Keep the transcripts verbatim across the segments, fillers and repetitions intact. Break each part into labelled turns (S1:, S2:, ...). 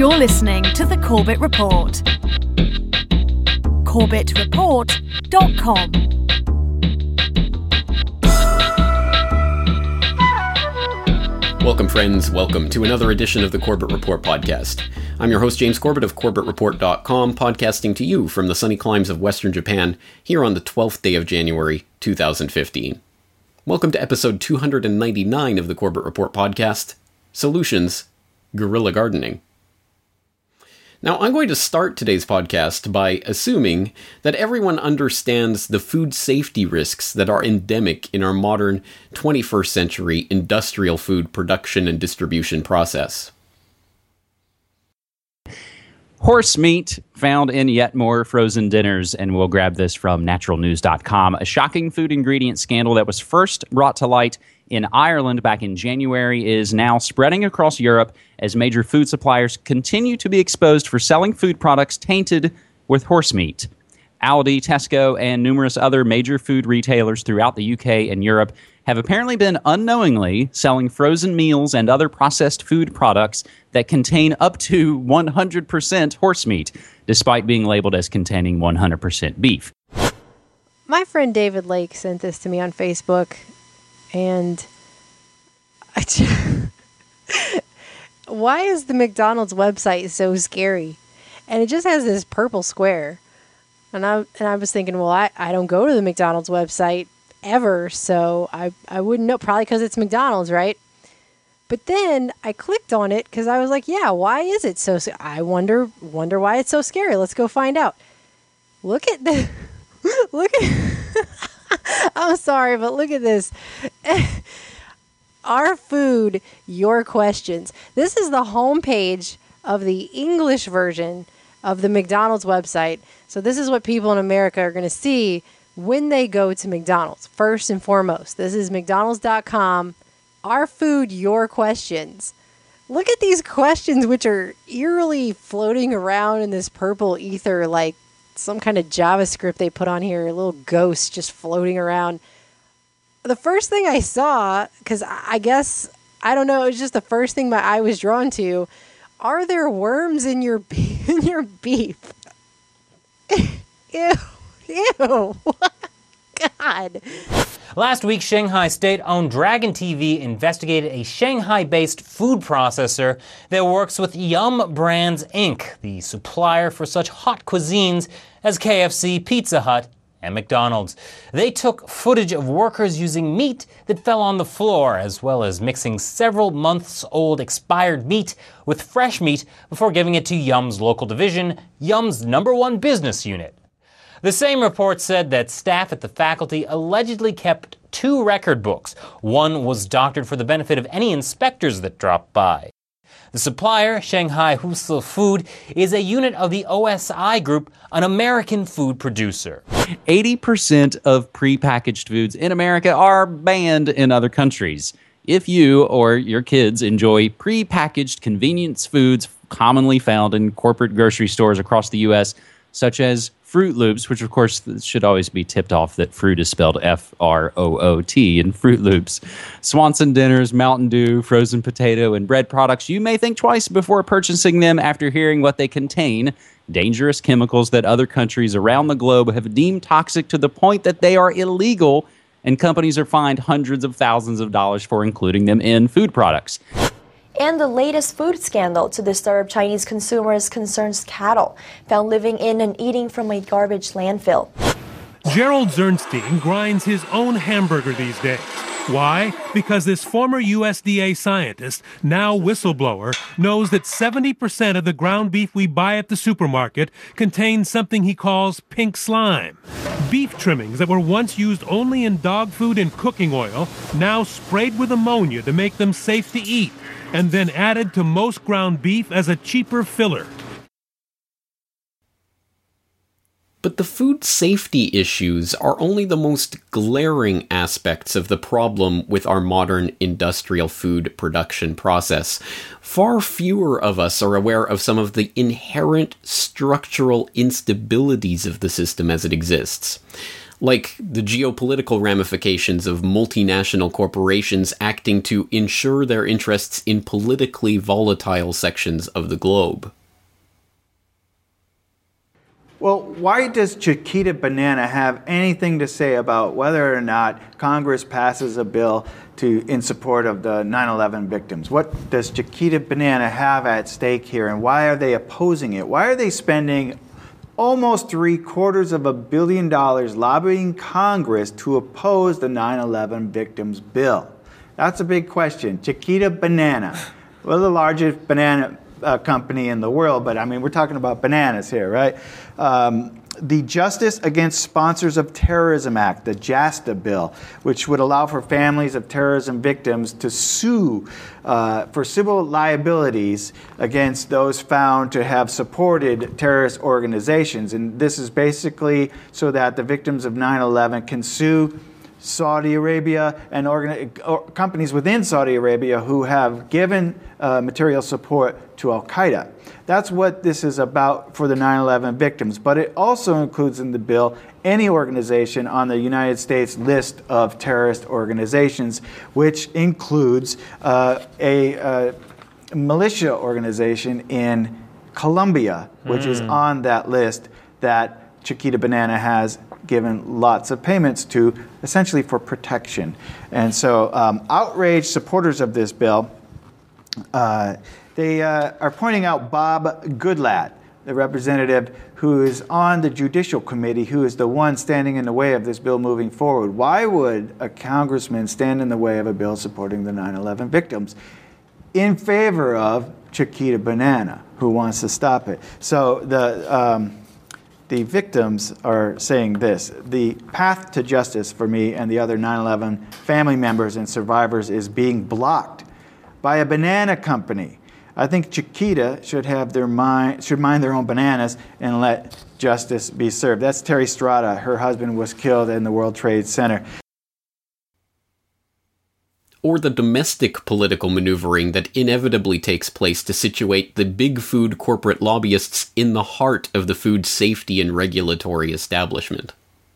S1: You're listening to The Corbett Report. corbett report dot com.
S2: Welcome, friends. Welcome to another edition of the Corbett Report podcast. I'm your host, James Corbett of corbett report dot com, podcasting to you from the sunny climes of Western Japan here on the twelfth day of January, two thousand fifteen. Welcome to episode two hundred ninety-nine of the Corbett Report podcast, Solutions, Guerrilla Gardening. Now, I'm going to start today's podcast by assuming that everyone understands the food safety risks that are endemic in our modern twenty-first century industrial food production and distribution process.
S3: Horse meat found in yet more frozen dinners, and we'll grab this from natural news dot com. A shocking food ingredient scandal that was first brought to light in Ireland back in January is now spreading across Europe as major food suppliers continue to be exposed for selling food products tainted with horse meat. Aldi, Tesco, and numerous other major food retailers throughout the U K and Europe have apparently been unknowingly selling frozen meals and other processed food products that contain up to one hundred percent horse meat, despite being labeled as containing one hundred percent beef.
S4: My friend David Lake sent this to me on Facebook, and I just, why is the McDonald's website so scary? And it just has this purple square. And I and I was thinking, well, I, I don't go to the McDonald's website ever, so I, I wouldn't know, probably because it's McDonald's, right? But then I clicked on it because I was like, yeah, why is it so, I wonder wonder why it's so scary. Let's go find out. Look at the, look at, I'm sorry, but look at this. Our food, your questions. This is the homepage of the English version of the McDonald's website. So this is what people in America are going to see when they go to McDonald's. First and foremost, this is mcdonalds dot com. Our food, your questions. Look at these questions, which are eerily floating around in this purple ether, like some kind of JavaScript they put on here, a little ghost just floating around. The first thing I saw, because I guess, I don't know, it was just the first thing my eye was drawn to. Are there worms in your in your beef? Ew. Ew. God.
S5: Last week, Shanghai state-owned Dragon T V investigated a Shanghai-based food processor that works with Yum Brands, Incorporated, the supplier for such hot cuisines as K F C, Pizza Hut, and McDonald's. They took footage of workers using meat that fell on the floor, as well as mixing several months-old expired meat with fresh meat before giving it to Yum's local division, Yum's number one business unit. The same report said that staff at the faculty allegedly kept two record books. One was doctored for the benefit of any inspectors that dropped by. The supplier, Shanghai Husi Food, is a unit of the O S I Group, an American food producer.
S3: eighty percent of prepackaged foods in America are banned in other countries. If you or your kids enjoy prepackaged convenience foods commonly found in corporate grocery stores across the U S, such as Fruit Loops, which of course should always be tipped off that fruit is spelled F R O O T in Fruit Loops, Swanson dinners, Mountain Dew, frozen potato, and bread products, you may think twice before purchasing them after hearing what they contain, dangerous chemicals that other countries around the globe have deemed toxic to the point that they are illegal, and companies are fined hundreds of thousands of dollars for including them in food products.
S6: And the latest food scandal to disturb Chinese consumers concerns cattle found living in and eating from a garbage landfill.
S7: Gerald Zernstein grinds his own hamburger these days. Why? Because this former U S D A scientist, now whistleblower, knows that seventy percent of the ground beef we buy at the supermarket contains something he calls pink slime. Beef trimmings that were once used only in dog food and cooking oil, now sprayed with ammonia to make them safe to eat, and then added to most ground beef as a cheaper filler.
S2: But the food safety issues are only the most glaring aspects of the problem with our modern industrial food production process. Far fewer of us are aware of some of the inherent structural instabilities of the system as it exists. like the geopolitical ramifications of multinational corporations acting to ensure their interests in politically volatile sections of the globe.
S8: Well, why does Chiquita Banana have anything to say about whether or not Congress passes a bill to in support of the nine eleven victims? What does Chiquita Banana have at stake here, and why are they opposing it? Why are they spending almost three quarters of a billion dollars lobbying Congress to oppose the nine eleven victims bill? That's a big question. Chiquita Banana, well, the largest banana uh, company in the world, but I mean, we're talking about bananas here, right? Um, the Justice Against Sponsors of Terrorism Act, the JASTA bill, which would allow for families of terrorism victims to sue uh, for civil liabilities against those found to have supported terrorist organizations. And this is basically so that the victims of nine eleven can sue Saudi Arabia and organ- or companies within Saudi Arabia who have given uh, material support to Al-Qaeda. That's what this is about for the nine eleven victims. But it also includes in the bill any organization on the United States list of terrorist organizations, which includes uh, a uh, militia organization in Colombia, which mm. is on that list that Chiquita Banana has given lots of payments to, essentially for protection. And so um, outraged supporters of this bill, uh, they uh, are pointing out Bob Goodlatte, the representative who is on the Judicial Committee, who is the one standing in the way of this bill moving forward. Why would a congressman stand in the way of a bill supporting the nine eleven victims in favor of Chiquita Banana, who wants to stop it? So the... Um, The victims are saying this: the path to justice for me and the other nine eleven family members and survivors is being blocked by a banana company. I think Chiquita should have their mind should mind their own bananas and let justice be served. That's Terry Strada. Her husband was killed in the World Trade Center.
S2: Or the domestic political maneuvering that inevitably takes place to situate the big food corporate lobbyists in the heart of the food safety and regulatory establishment.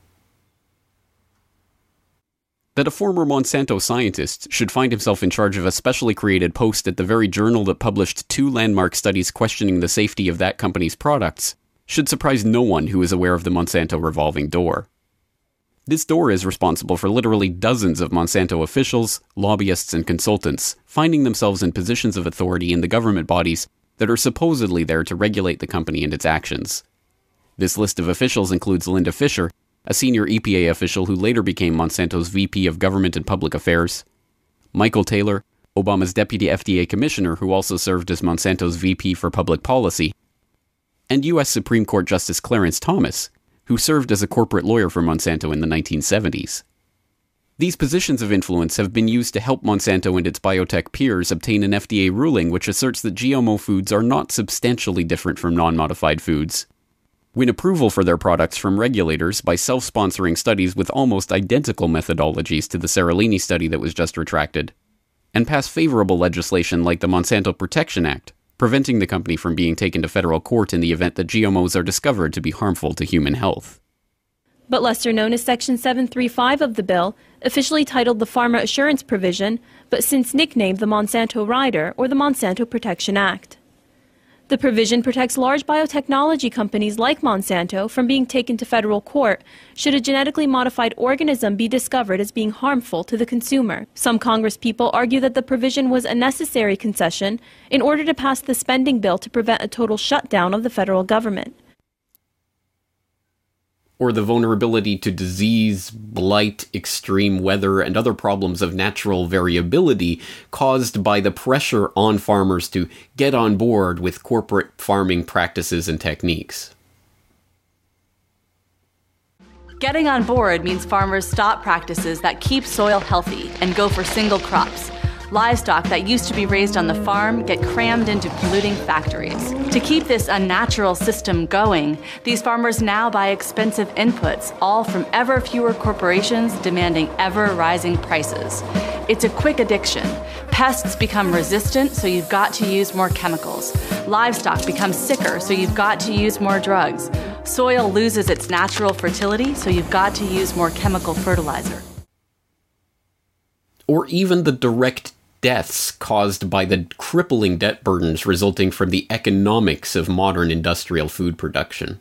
S2: That a former Monsanto scientist should find himself in charge of a specially created post at the very journal that published two landmark studies questioning the safety of that company's products should surprise no one who is aware of the Monsanto revolving door. This door is responsible for literally dozens of Monsanto officials, lobbyists, and consultants finding themselves in positions of authority in the government bodies that are supposedly there to regulate the company and its actions. This list of officials includes Linda Fisher, a senior E P A official who later became Monsanto's V P of Government and Public Affairs, Michael Taylor, Obama's deputy F D A commissioner who also served as Monsanto's V P for Public Policy, and U S Supreme Court Justice Clarence Thomas, who served as a corporate lawyer for Monsanto in the nineteen seventies. These positions of influence have been used to help Monsanto and its biotech peers obtain an F D A ruling which asserts that G M O foods are not substantially different from non-modified foods, win approval for their products from regulators by self-sponsoring studies with almost identical methodologies to the Seralini study that was just retracted, and pass favorable legislation like the Monsanto Protection Act, preventing the company from being taken to federal court in the event that G M Os are discovered to be harmful to human health.
S9: But lesser known as Section seven thirty-five of the bill, officially titled the Pharma Assurance Provision, but since nicknamed the Monsanto Rider or the Monsanto Protection Act. The provision protects large biotechnology companies like Monsanto from being taken to federal court should a genetically modified organism be discovered as being harmful to the consumer. Some congresspeople argue that the provision was a necessary concession in order to pass the spending bill to prevent a total shutdown of the federal government.
S2: Or the vulnerability to disease, blight, extreme weather, and other problems of natural variability caused by the pressure on farmers to get on board with corporate farming practices and techniques.
S10: Getting on board means farmers stop practices that keep soil healthy and go for single crops. Livestock that used to be raised on the farm get crammed into polluting factories. To keep this unnatural system going, these farmers now buy expensive inputs, all from ever fewer corporations demanding ever-rising prices. It's a quick addiction. Pests become resistant, so you've got to use more chemicals. Livestock becomes sicker, so you've got to use more drugs. Soil loses its natural fertility, so you've got to use more chemical fertilizer.
S2: Or even the direct deaths caused by the crippling debt burdens resulting from the economics of modern industrial food production.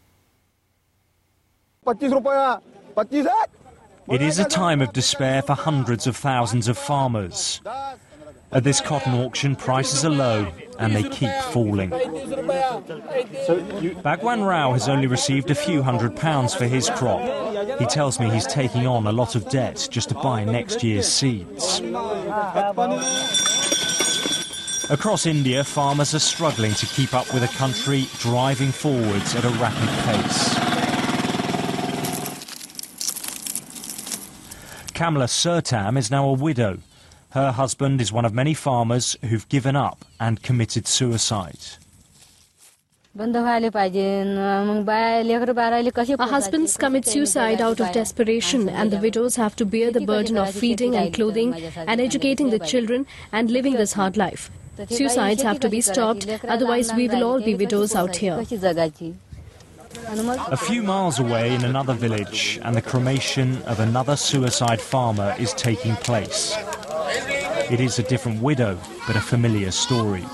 S11: It is a time of despair for hundreds of thousands of farmers. At this cotton auction, prices are low and they keep falling. Bhagwan Rao has only received a few hundred pounds for his crop. He tells me he's taking on a lot of debt just to buy next year's seeds. Across India, farmers are struggling to keep up with a country driving forwards at a rapid pace. Kamala Surtam is now a widow. Her husband is one of many farmers who've given up and committed suicide.
S12: Our husbands commit suicide out of desperation, and the widows have to bear the burden of feeding and clothing and educating the children and living this hard life. Suicides have to be stopped, otherwise we will all be widows out here.
S11: A few miles away in another village, and the cremation of another suicide farmer is taking place. It is a different widow, but a familiar story.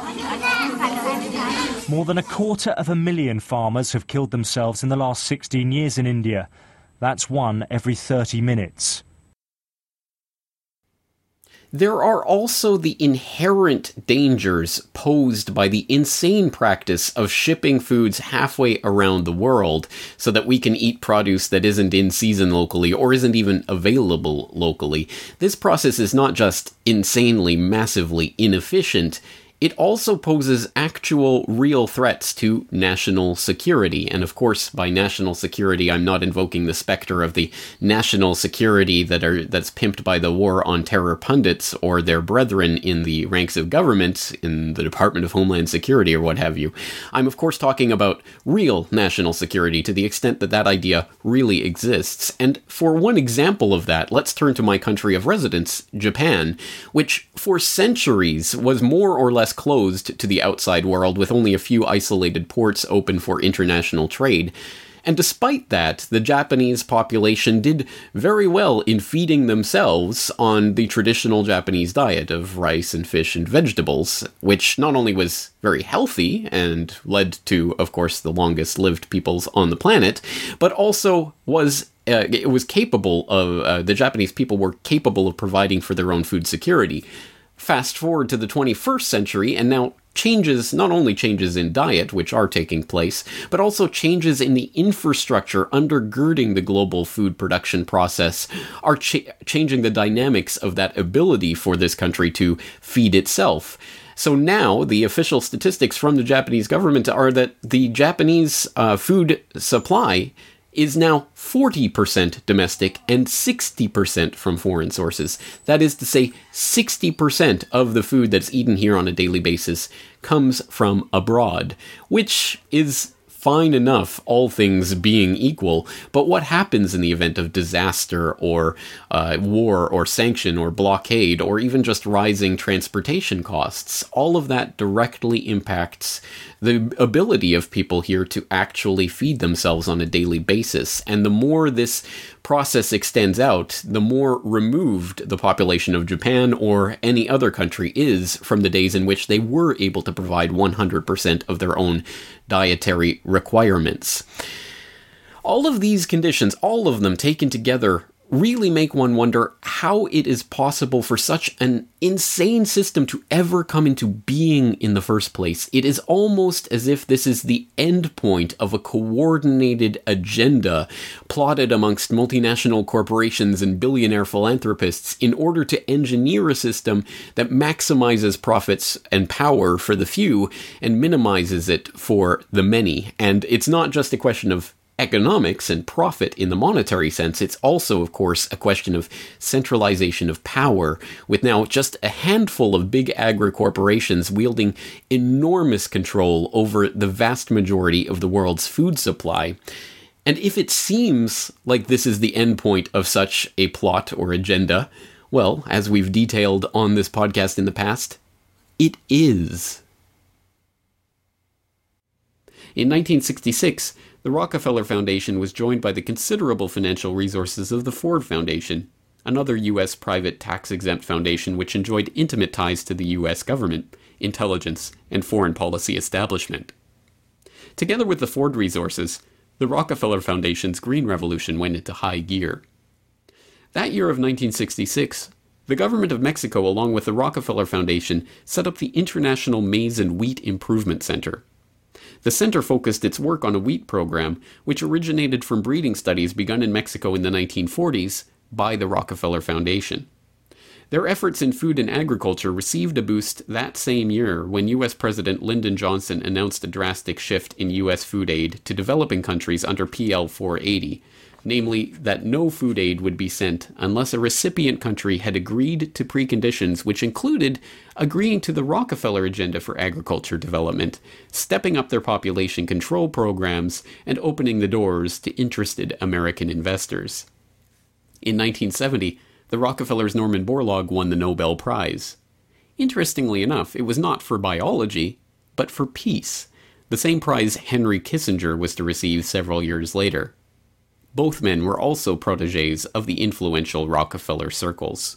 S11: More than a quarter of a million farmers have killed themselves in the last sixteen years in India. That's one every thirty minutes.
S2: There are also the inherent dangers posed by the insane practice of shipping foods halfway around the world so that we can eat produce that isn't in season locally or isn't even available locally. This process is not just insanely, massively inefficient, it also poses actual, real threats to national security. And of course, by national security, I'm not invoking the specter of the national security that are that's pimped by the War on Terror pundits or their brethren in the ranks of government, in the Department of Homeland Security or what have you. I'm of course talking about real national security to the extent that that idea really exists. And for one example of that, let's turn to my country of residence, Japan, which for centuries was more or less closed to the outside world with only a few isolated ports open for international trade. And despite that, the Japanese population did very well in feeding themselves on the traditional Japanese diet of rice and fish and vegetables, which not only was very healthy and led to, of course, the longest lived peoples on the planet, but also was Uh, it was capable of, uh, the Japanese people were capable of providing for their own food security. Fast forward to the twenty-first century, and now changes, not only changes in diet, which are taking place, but also changes in the infrastructure undergirding the global food production process are cha- changing the dynamics of that ability for this country to feed itself. So now, the official statistics from the Japanese government are that the Japanese uh, food supply is now forty percent domestic and sixty percent from foreign sources. That is to say, sixty percent of the food that's eaten here on a daily basis comes from abroad, which is fine enough, all things being equal, but what happens in the event of disaster or uh, war or sanction or blockade or even just rising transportation costs? All of that directly impacts the ability of people here to actually feed themselves on a daily basis. And the more this process extends out, the more removed the population of Japan or any other country is from the days in which they were able to provide one hundred percent of their own dietary requirements. All of these conditions, all of them taken together, really make one wonder how it is possible for such an insane system to ever come into being in the first place. It is almost as if this is the end point of a coordinated agenda plotted amongst multinational corporations and billionaire philanthropists in order to engineer a system that maximizes profits and power for the few and minimizes it for the many. And it's not just a question of economics and profit in the monetary sense, it's also, of course, a question of centralization of power, with now just a handful of big agri-corporations wielding enormous control over the vast majority of the world's food supply. And if it seems like this is the end point of such a plot or agenda, well, as we've detailed on this podcast in the past, it is. In nineteen sixty-six, the Rockefeller Foundation was joined by the considerable financial resources of the Ford Foundation, another U S private tax-exempt foundation which enjoyed intimate ties to the U S government, intelligence, and foreign policy establishment. Together with the Ford resources, the Rockefeller Foundation's Green Revolution went into high gear. That year of nineteen sixty-six, the government of Mexico, along with the Rockefeller Foundation, set up the International Maize and Wheat Improvement Center. The center focused its work on a wheat program, which originated from breeding studies begun in Mexico in the nineteen forties by the Rockefeller Foundation. Their efforts in food and agriculture received a boost that same year when U S President Lyndon Johnson announced a drastic shift in U S food aid to developing countries under P L four eighty, namely that no food aid would be sent unless a recipient country had agreed to preconditions which included agreeing to the Rockefeller Agenda for Agriculture Development, stepping up their population control programs, and opening the doors to interested American investors. In nineteen seventy, the Rockefellers' Norman Borlaug won the Nobel Prize. Interestingly enough, it was not for biology, but for peace, the same prize Henry Kissinger was to receive several years later. Both men were also protégés of the influential Rockefeller circles.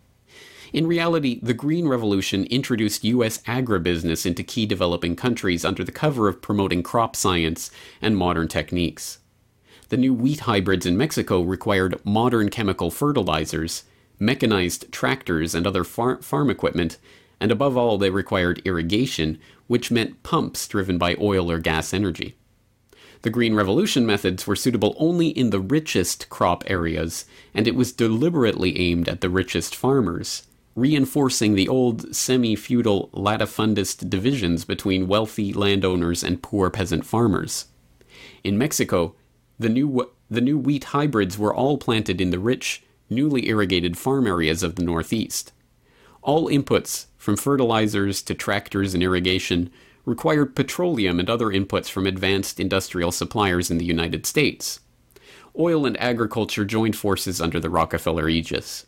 S2: In reality, the Green Revolution introduced U S agribusiness into key developing countries under the cover of promoting crop science and modern techniques. The new wheat hybrids in Mexico required modern chemical fertilizers, mechanized tractors and other far- farm equipment, and above all they required irrigation, which meant pumps driven by oil or gas energy. The Green Revolution methods were suitable only in the richest crop areas, and it was deliberately aimed at the richest farmers, reinforcing the old semi-feudal latifundist divisions between wealthy landowners and poor peasant farmers. In Mexico, The new, the new wheat hybrids were all planted in the rich, newly irrigated farm areas of the Northeast. All inputs, from fertilizers to tractors and irrigation, required petroleum and other inputs from advanced industrial suppliers in the United States. Oil and agriculture joined forces under the Rockefeller aegis.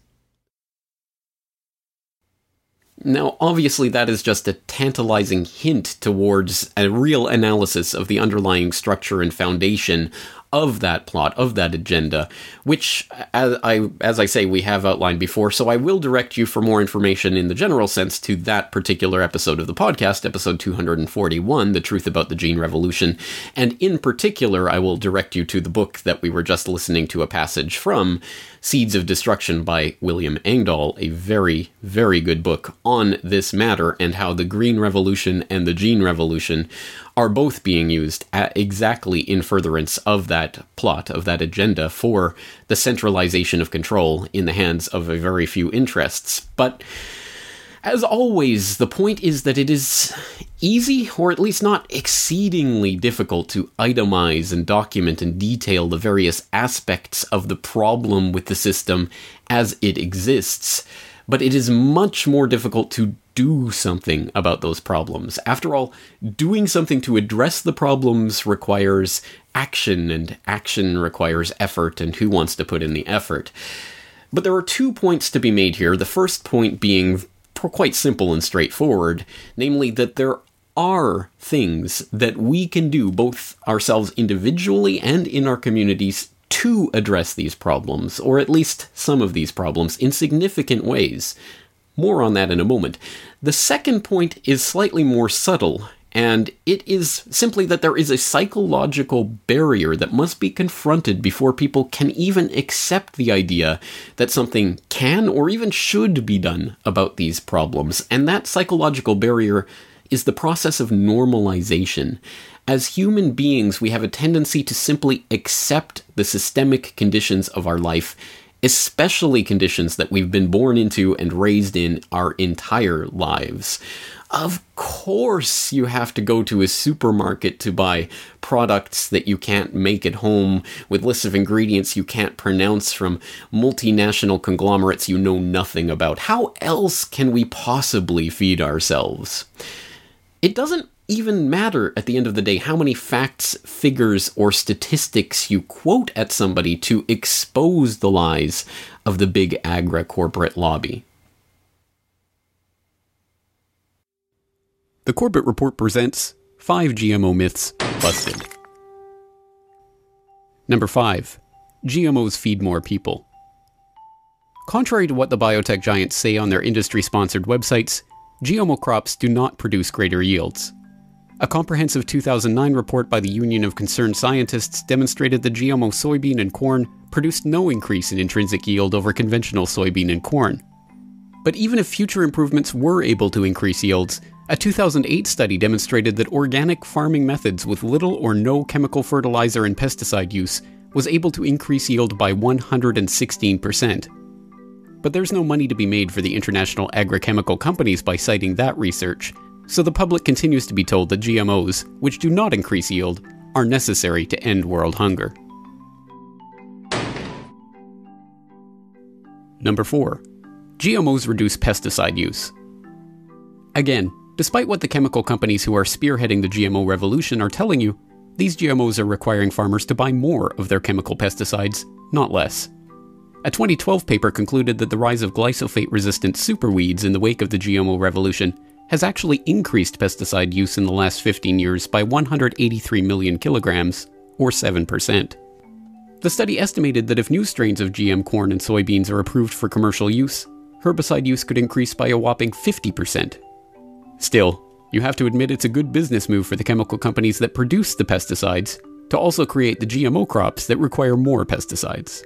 S2: Now, obviously, that is just a tantalizing hint towards a real analysis of the underlying structure and foundation of that plot, of that agenda, which, as I, as I say, we have outlined before, so I will direct you for more information in the general sense to that particular episode of the podcast, episode two hundred forty-one, The Truth About the Gene Revolution, and in particular, I will direct you to the book that we were just listening to a passage from, Seeds of Destruction by William Engdahl, a very, very good book on this matter and how the Green Revolution and the Gene Revolution are both being used at exactly in furtherance of that plot, of that agenda for the centralization of control in the hands of a very few interests. But as always, the point is that it is easy, or at least not exceedingly difficult, to itemize and document and detail the various aspects of the problem with the system as it exists. But it is much more difficult to do something about those problems. After all, doing something to address the problems requires action, and action requires effort, and who wants to put in the effort? But there are two points to be made here, the first point being quite simple and straightforward, namely that there are things that we can do, both ourselves individually and in our communities, to address these problems, or at least some of these problems, in significant ways. More on that in a moment. The second point is slightly more subtle, and it is simply that there is a psychological barrier that must be confronted before people can even accept the idea that something can or even should be done about these problems. And that psychological barrier is the process of normalization. As human beings, we have a tendency to simply accept the systemic conditions of our life, especially conditions that we've been born into and raised in our entire lives. Of course, you have to go to a supermarket to buy products that you can't make at home, with lists of ingredients you can't pronounce from multinational conglomerates you know nothing about. How else can we possibly feed ourselves? It doesn't even matter at the end of the day how many facts, figures, or statistics you quote at somebody to expose the lies of the big agri-corporate lobby. The Corbett Report presents five G M O Myths Busted. Number five. G M Os feed more people. Contrary to what the biotech giants say on their industry-sponsored websites, G M O crops do not produce greater yields. A comprehensive two thousand nine report by the Union of Concerned Scientists demonstrated that G M O soybean and corn produced no increase in intrinsic yield over conventional soybean and corn. But even if future improvements were able to increase yields, a two thousand eight study demonstrated that organic farming methods with little or no chemical fertilizer and pesticide use was able to increase yield by one hundred sixteen percent. But there's no money to be made for the international agrochemical companies by citing that research, so the public continues to be told that G M Os, which do not increase yield, are necessary to end world hunger. Number four. G M Os reduce pesticide use. Again, despite what the chemical companies who are spearheading the G M O revolution are telling you, these G M Os are requiring farmers to buy more of their chemical pesticides, not less. A twenty twelve paper concluded that the rise of glyphosate-resistant superweeds in the wake of the G M O revolution has actually increased pesticide use in the last fifteen years by one hundred eighty-three million kilograms, or seven percent. The study estimated that if new strains of G M corn and soybeans are approved for commercial use, herbicide use could increase by a whopping fifty percent. Still, you have to admit it's a good business move for the chemical companies that produce the pesticides to also create the G M O crops that require more pesticides.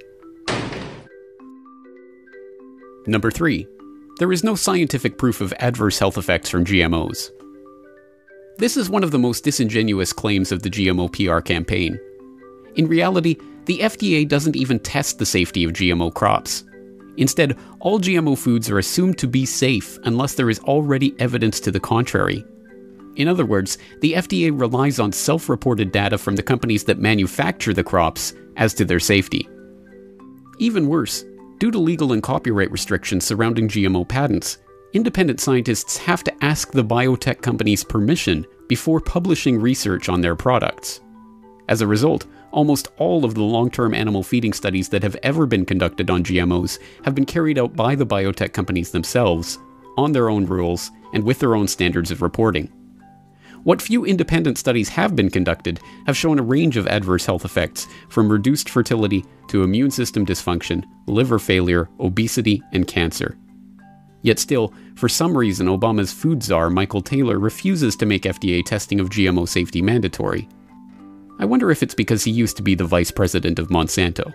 S2: Number three. There is no scientific proof of adverse health effects from G M Os. This is one of the most disingenuous claims of the G M O P R campaign. In reality, the F D A doesn't even test the safety of G M O crops. Instead, all G M O foods are assumed to be safe unless there is already evidence to the contrary. In other words, the F D A relies on self-reported data from the companies that manufacture the crops as to their safety. Even worse, due to legal and copyright restrictions surrounding G M O patents, independent scientists have to ask the biotech companies' permission before publishing research on their products. As a result, almost all of the long-term animal feeding studies that have ever been conducted on G M Os have been carried out by the biotech companies themselves, on their own rules, and with their own standards of reporting. What few independent studies have been conducted have shown a range of adverse health effects, from reduced fertility to immune system dysfunction, liver failure, obesity, and cancer. Yet still, for some reason, Obama's food czar, Michael Taylor, refuses to make F D A testing of G M O safety mandatory. I wonder if it's because he used to be the vice president of Monsanto.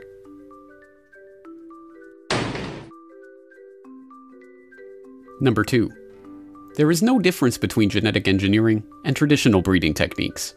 S2: Number two. There is no difference between genetic engineering and traditional breeding techniques.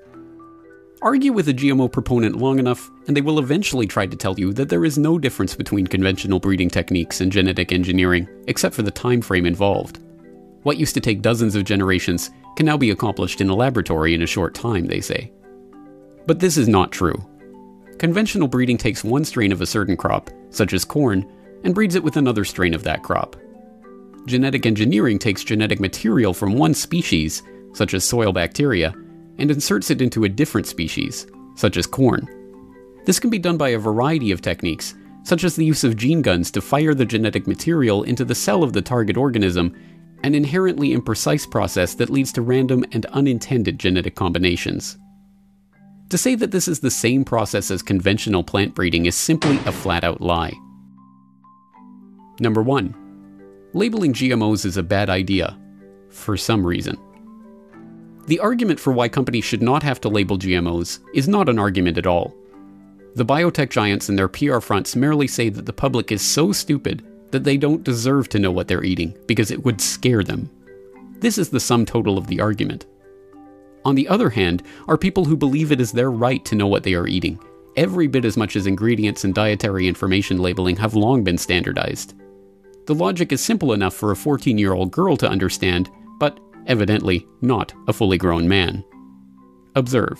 S2: Argue with a G M O proponent long enough, and they will eventually try to tell you that there is no difference between conventional breeding techniques and genetic engineering, except for the time frame involved. What used to take dozens of generations can now be accomplished in a laboratory in a short time, they say. But this is not true. Conventional breeding takes one strain of a certain crop, such as corn, and breeds it with another strain of that crop. Genetic engineering takes genetic material from one species, such as soil bacteria, and inserts it into a different species, such as corn. This can be done by a variety of techniques, such as the use of gene guns to fire the genetic material into the cell of the target organism, an inherently imprecise process that leads to random and unintended genetic combinations. To say that this is the same process as conventional plant breeding is simply a flat-out lie. Number one. Labeling G M Os is a bad idea, for some reason. The argument for why companies should not have to label G M Os is not an argument at all. The biotech giants and their P R fronts merely say that the public is so stupid that they don't deserve to know what they're eating because it would scare them. This is the sum total of the argument. On the other hand, are people who believe it is their right to know what they are eating, every bit as much as ingredients and dietary information labeling have long been standardized. The logic is simple enough for a fourteen-year-old girl to understand, but evidently not a fully grown man. Observe.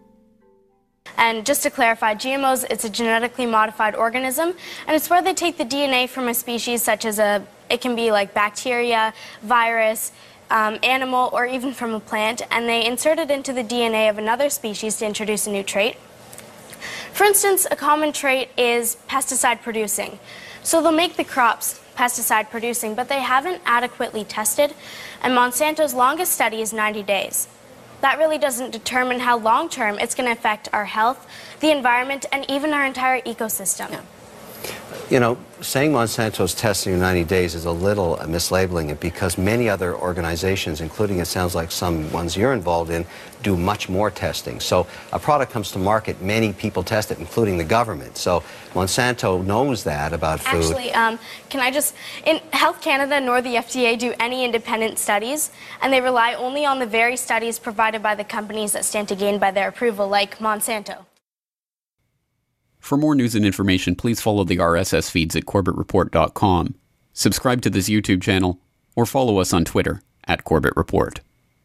S13: And just to clarify, G M Os, it's a genetically modified organism, and it's where they take the D N A from a species such as a, it can be like bacteria, virus, um, animal, or even from a plant, and they insert it into the D N A of another species to introduce a new trait. For instance, a common trait is pesticide producing. So they'll make the crops pesticide producing, but they haven't adequately tested, and Monsanto's longest study is ninety days. that really doesn't determine how long-term it's going to affect our health, the environment, and even our entire ecosystem. Yeah.
S14: You know, saying Monsanto's testing in ninety days is a little mislabeling it, because many other organizations, including it sounds like some ones you're involved in, do much more testing. So a product comes to market, many people test it, including the government. So Monsanto knows that about food.
S13: Actually, um, can I just, in Health Canada nor the F D A do any independent studies, and they rely only on the very studies provided by the companies that stand to gain by their approval, like Monsanto.
S2: For more news and information, please follow the R S S feeds at corbett report dot com, subscribe to this YouTube channel, or follow us on Twitter at Corbett Report.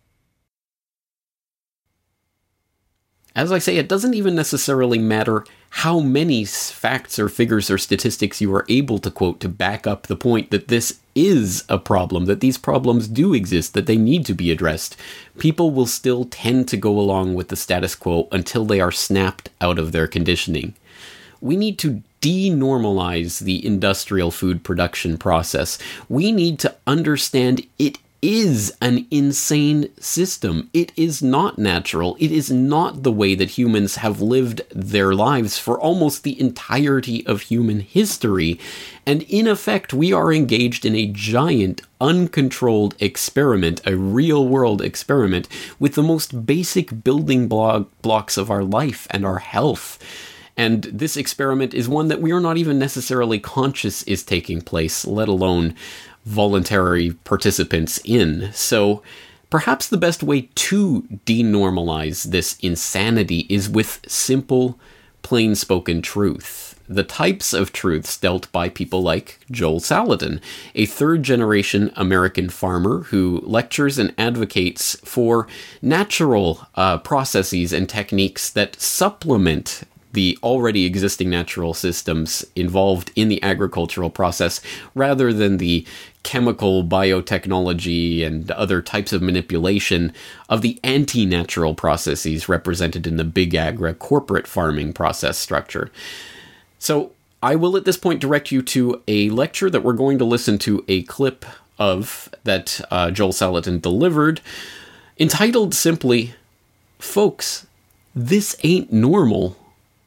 S2: As I say, it doesn't even necessarily matter how many facts or figures or statistics you are able to quote to back up the point that this is a problem, that these problems do exist, that they need to be addressed. People will still tend to go along with the status quo until they are snapped out of their conditioning. We need to denormalize the industrial food production process. We need to understand it is an insane system. It is not natural. It is not the way that humans have lived their lives for almost the entirety of human history. And in effect, we are engaged in a giant, uncontrolled experiment, a real-world experiment, with the most basic building block blocks of our life and our health. And this experiment is one that we are not even necessarily conscious is taking place, let alone voluntary participants in. So perhaps the best way to denormalize this insanity is with simple, plain-spoken truth. The types of truths dealt by people like Joel Salatin, a third-generation American farmer who lectures and advocates for natural uh, processes and techniques that supplement the already existing natural systems involved in the agricultural process, rather than the chemical biotechnology and other types of manipulation of the anti-natural processes represented in the big agri corporate farming process structure. So I will at this point direct you to a lecture that we're going to listen to a clip of that uh, Joel Salatin delivered, entitled simply, "Folks, this ain't normal."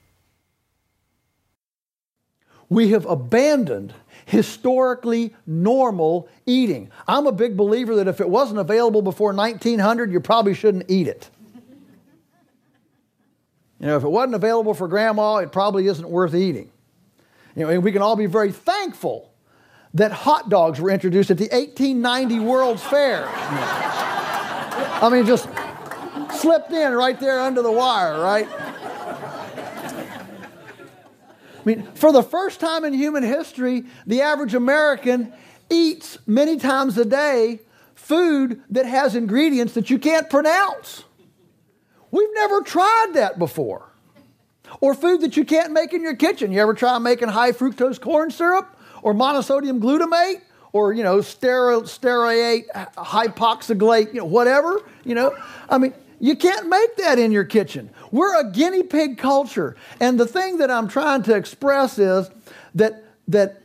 S15: We have abandoned historically normal eating. I'm a big believer that if it wasn't available before nineteen hundred, you probably shouldn't eat it. You know, if it wasn't available for grandma, it probably isn't worth eating. You know, and we can all be very thankful that hot dogs were introduced at the eighteen ninety World's Fair. I mean, just slipped in right there under the wire, right? I mean, for the first time in human history, the average American eats many times a day food that has ingredients that you can't pronounce. We've never tried that before. Or food that you can't make in your kitchen. You ever try making high fructose corn syrup or monosodium glutamate or, you know, stero, stearate, hypoxyglate, you know, whatever, you know? I mean, you can't make that in your kitchen. We're a guinea pig culture. And the thing that I'm trying to express is that, that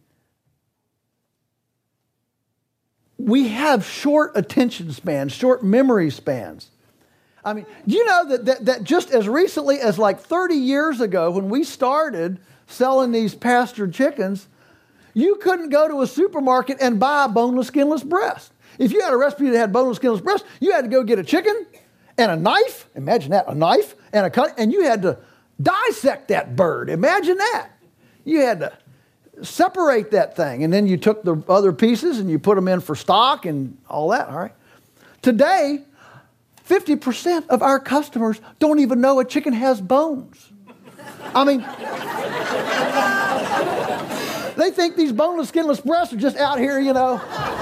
S15: we have short attention spans, short memory spans. I mean, do you know that, that, that just as recently as like thirty years ago when we started selling these pastured chickens, you couldn't go to a supermarket and buy a boneless, skinless breast. If you had a recipe that had boneless, skinless breast, you had to go get a chicken and a knife, imagine that, a knife and a cut, and you had to dissect that bird. Imagine that. You had to separate that thing, and then you took the other pieces and you put them in for stock and all that, all right? Today, fifty percent of our customers don't even know a chicken has bones. I mean, they think these boneless, skinless breasts are just out here, you know.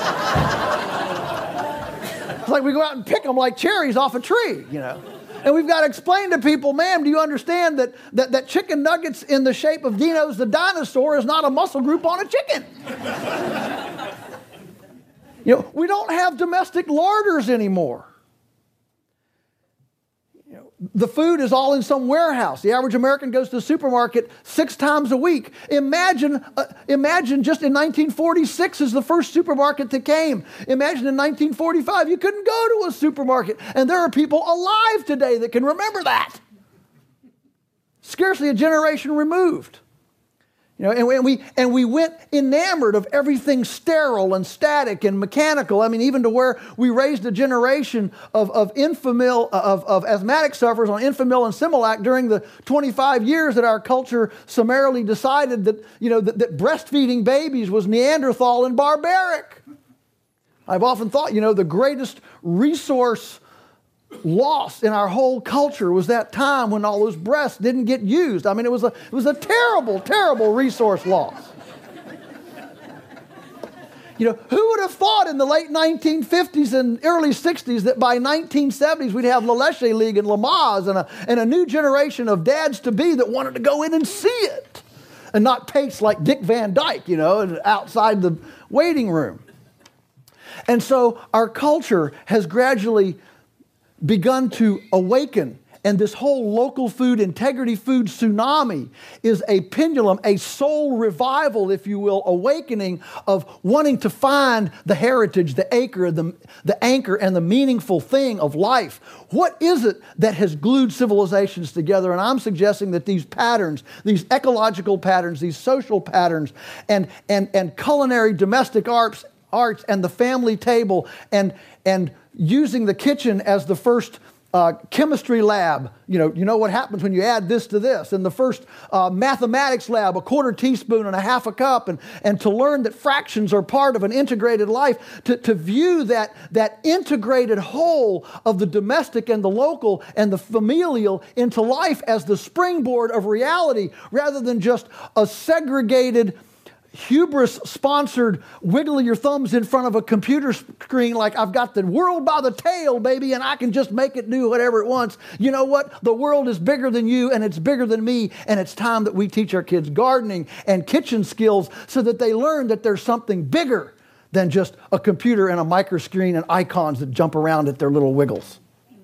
S15: It's like we go out and pick them like cherries off a tree, you know. And we've got to explain to people, ma'am, do you understand that, that, that chicken nuggets in the shape of Dino's the dinosaur is not a muscle group on a chicken? You know, we don't have domestic larders anymore. The food is all in some warehouse. The average American goes to the supermarket six times a week. Imagine, uh, imagine just in nineteen forty-six is the first supermarket that came. Imagine in nineteen forty-five, you couldn't go to a supermarket. And there are people alive today that can remember that. Scarcely a generation removed. You know, and, and we and we went enamored of everything sterile and static and mechanical. I mean, even to where we raised a generation of of Enfamil of, of asthmatic sufferers on Enfamil and Similac during the twenty-five years that our culture summarily decided that you know that, that breastfeeding babies was Neanderthal and barbaric. I've often thought, you know, the greatest resource lost in our whole culture was that time when all those breasts didn't get used. I mean, it was a it was a terrible, terrible resource loss. You know, who would have thought in the late nineteen fifties and early sixties that by nineteen seventies we'd have La Leche League and Lamaze and a, and a new generation of dads-to-be that wanted to go in and see it and not pace like Dick Van Dyke, you know, outside the waiting room. And so our culture has gradually begun to awaken, and this whole local food, integrity food tsunami is a pendulum, a soul revival, if you will, awakening of wanting to find the heritage, the anchor, the, the anchor and the meaningful thing of life. What is it that has glued civilizations together? And I'm suggesting that these patterns, these ecological patterns, these social patterns, and, and, and culinary domestic arts, arts and the family table, and, and using the kitchen as the first uh, chemistry lab. You know, you know what happens when you add this to this. And the first uh, mathematics lab, a quarter teaspoon and a half a cup. And, and to learn that fractions are part of an integrated life. To, to view that, that integrated whole of the domestic and the local and the familial into life as the springboard of reality rather than just a segregated hubris-sponsored wiggle your thumbs in front of a computer screen like I've got the world by the tail, baby, and I can just make it do whatever it wants. You know what? The world is bigger than you, and it's bigger than me, and it's time that we teach our kids gardening and kitchen skills so that they learn that there's something bigger than just a computer and a micro screen and icons that jump around at their little wiggles.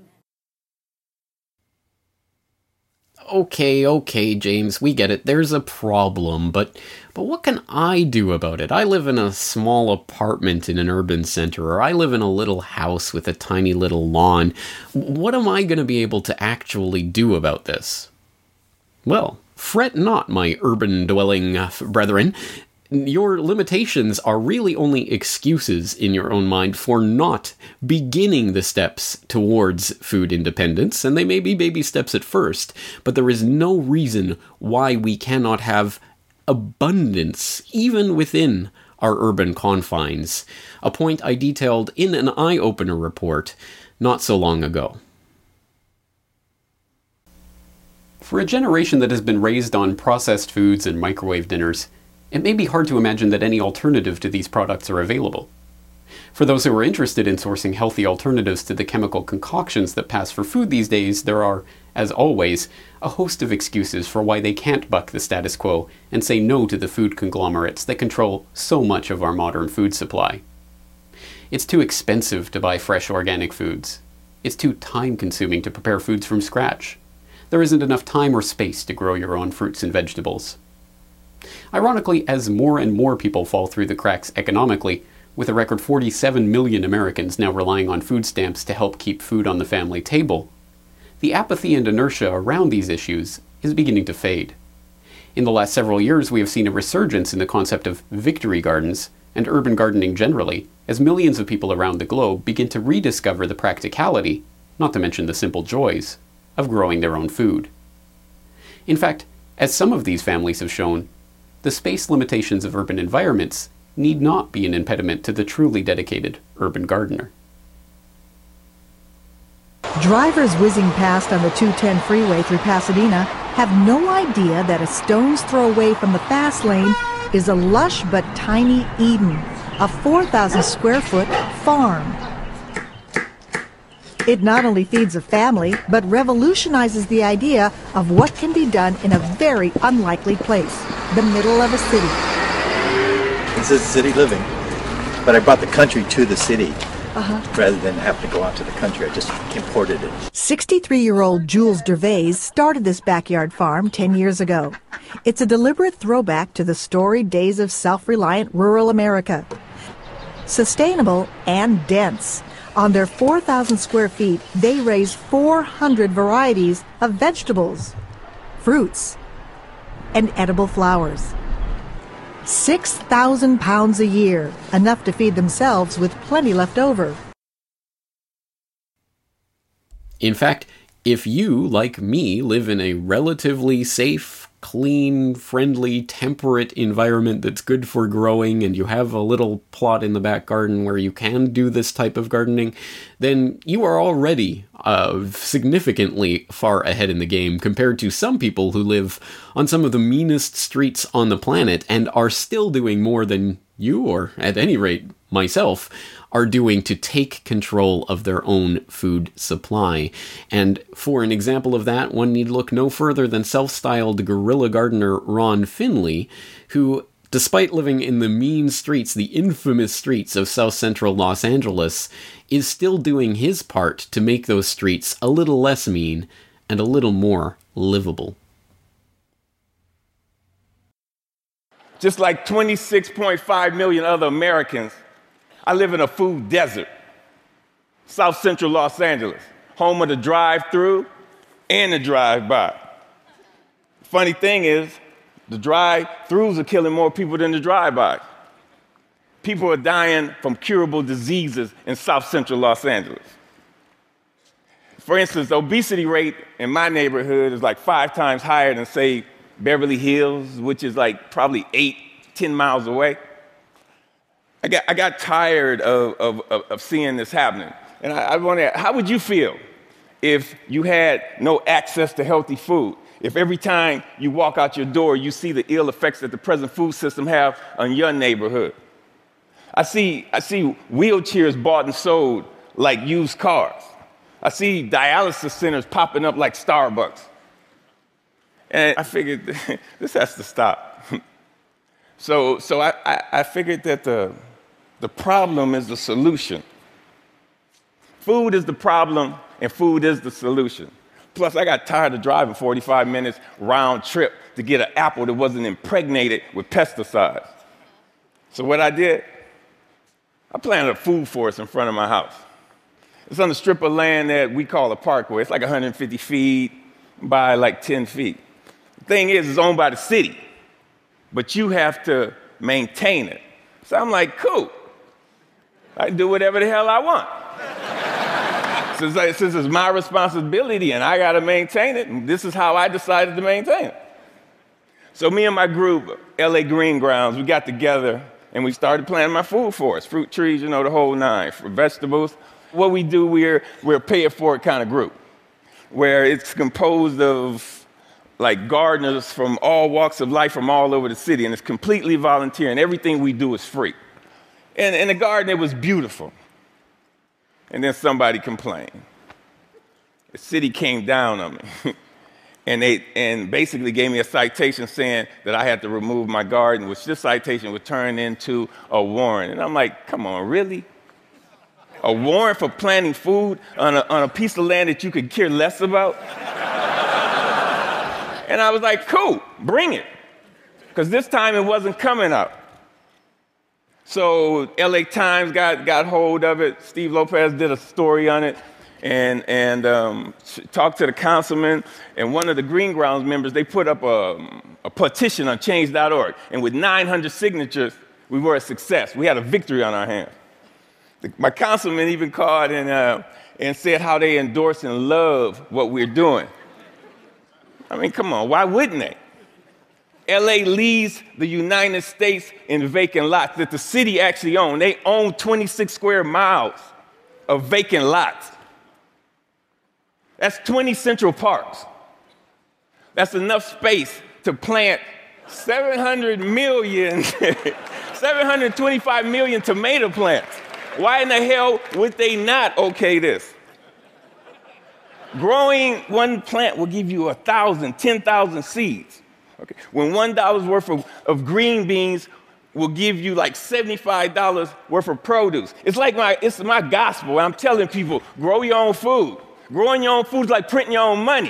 S2: Okay, okay, James, we get it. There's a problem, but but what can I do about it? I live in a small apartment in an urban center, or I live in a little house with a tiny little lawn. What am I going to be able to actually do about this? Well, fret not, my urban-dwelling uh, brethren. Your limitations are really only excuses in your own mind for not beginning the steps towards food independence, and they may be baby steps at first, but there is no reason why we cannot have abundance, even within our urban confines, a point I detailed in an eye-opener report not so long ago. For a generation that has been raised on processed foods and microwave dinners, it may be hard to imagine that any alternative to these products are available. For those who are interested in sourcing healthy alternatives to the chemical concoctions that pass for food these days, there are, as always, a host of excuses for why they can't buck the status quo and say no to the food conglomerates that control so much of our modern food supply. It's too expensive to buy fresh organic foods. It's too time-consuming to prepare foods from scratch. There isn't enough time or space to grow your own fruits and vegetables. Ironically, as more and more people fall through the cracks economically, with a record forty-seven million Americans now relying on food stamps to help keep food on the family table, the apathy and inertia around these issues is beginning to fade. In the last several years, we have seen a resurgence in the concept of victory gardens and urban gardening generally, as millions of people around the globe begin to rediscover the practicality, not to mention the simple joys, of growing their own food. In fact, as some of these families have shown, the space limitations of urban environments need not be an impediment to the truly dedicated urban gardener.
S16: Drivers whizzing past on the two ten freeway through Pasadena have no idea that a stone's throw away from the fast lane is a lush but tiny Eden, a four thousand square foot farm. It not only feeds a family, but revolutionizes the idea of what can be done in a very unlikely place, the middle of a city.
S17: This is city living, but I brought the country to the city.
S16: Uh-huh.
S17: Rather than having to go out to the country, I just imported it.
S16: sixty-three-year-old Jules Gervais started this backyard farm ten years ago. It's a deliberate throwback to the storied days of self-reliant rural America. Sustainable and dense. On their four thousand square feet, they raise four hundred varieties of vegetables, fruits, and edible flowers. six thousand pounds a year, enough to feed themselves with plenty left over.
S2: In fact, if you, like me, live in a relatively safe, clean, friendly, temperate environment that's good for growing, and you have a little plot in the back garden where you can do this type of gardening, then you are already uh, significantly far ahead in the game compared to some people who live on some of the meanest streets on the planet and are still doing more than you, or at any rate, myself, are doing to take control of their own food supply. And for an example of that, one need look no further than self-styled guerrilla gardener Ron Finley, who, despite living in the mean streets, the infamous streets of South Central Los Angeles, is still doing his part to make those streets a little less mean and a little more livable.
S18: Just like twenty-six point five million other Americans, I live in a food desert. South Central Los Angeles, home of the drive-through and the drive-by. Funny thing is, the drive-throughs are killing more people than the drive-by. People are dying from curable diseases in South Central Los Angeles. For instance, the obesity rate in my neighborhood is like five times higher than, say, Beverly Hills, which is like probably eight, ten miles away. I got, I got tired of, of, of seeing this happening. And I, I wonder, how would you feel if you had no access to healthy food? If every time you walk out your door, you see the ill effects that the present food system have on your neighborhood? I see, I see wheelchairs bought and sold like used cars. I see dialysis centers popping up like Starbucks. And I figured this has to stop. so so I, I, I figured that the, the problem is the solution. Food is the problem, and food is the solution. Plus, I got tired of driving forty-five minutes round trip to get an apple that wasn't impregnated with pesticides. So what I did, I planted a food forest in front of my house. It's on a strip of land that we call a parkway. It's like one hundred fifty feet by like ten feet. The thing is, it's owned by the city, but you have to maintain it. So I'm like, cool. I can do whatever the hell I want. since, I, since it's my responsibility and I got to maintain it, this is how I decided to maintain it. So me and my group, L A Green Grounds, we got together and we started planting my food forest, fruit trees, you know, the whole nine, for vegetables. What we do, we're, we're a pay-it-forward kind of group, where it's composed of like gardeners from all walks of life from all over the city, and it's completely volunteer, and everything we do is free. And in the garden, it was beautiful. And then somebody complained. The city came down on me, and they and basically gave me a citation saying that I had to remove my garden, which this citation would turn into a warrant. And I'm like, come on, really? A warrant for planting food on a, on a piece of land that you could care less about? And I was like, cool, bring it. Because this time it wasn't coming out. So L A Times got, got hold of it. Steve Lopez did a story on it and, and um, talked to the councilman. And one of the Green Grounds members, they put up a, a petition on change dot org. And with nine hundred signatures, we were a success. We had a victory on our hands. The, my councilman even called and, uh, and said how they endorse and love what we're doing. I mean, come on, why wouldn't they? L A leads the United States in vacant lots that the city actually owns. They own twenty-six square miles of vacant lots. That's twenty Central Parks. That's enough space to plant seven hundred million, seven hundred twenty-five million tomato plants. Why in the hell would they not okay this? Growing one plant will give you a thousand, ten thousand seeds. Okay. When one dollar's worth of, of green beans will give you like seventy-five dollars worth of produce. It's like my, it's my gospel. I'm telling people, grow your own food. Growing your own food is like printing your own money.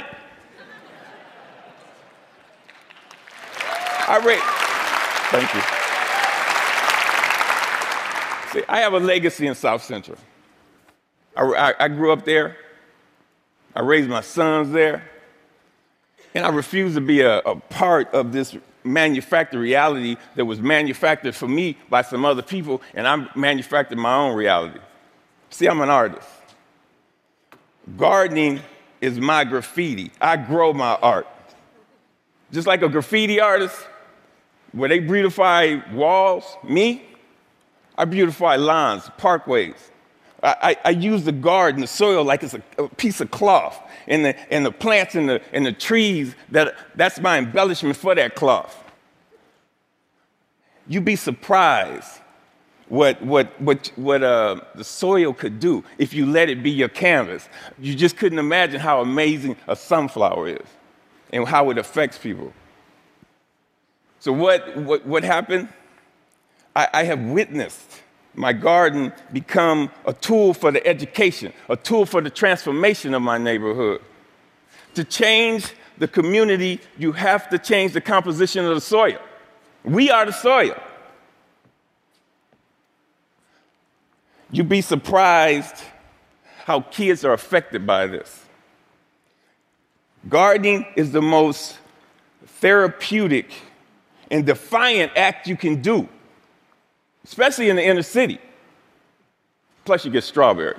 S18: I read, thank you. See, I have a legacy in South Central. I, I, I grew up there. I raised my sons there. And I refuse to be a, a part of this manufactured reality that was manufactured for me by some other people, and I manufactured my own reality. See, I'm an artist. Gardening is my graffiti. I grow my art. Just like a graffiti artist, where they beautify walls, me, I beautify lawns, parkways. I, I, I use the garden, the soil, like it's a, a piece of cloth. And the, and the plants and the, and the trees, that, that's my embellishment for that cloth. You'd be surprised what, what, what, what uh, the soil could do if you let it be your canvas. You just couldn't imagine how amazing a sunflower is and how it affects people. So what, what, what happened? I, I have witnessed my garden become a tool for the education, a tool for the transformation of my neighborhood. To change the community, you have to change the composition of the soil. We are the soil. You'd be surprised how kids are affected by this. Gardening is the most therapeutic and defiant act you can do, especially in the inner city. Plus, you get strawberries.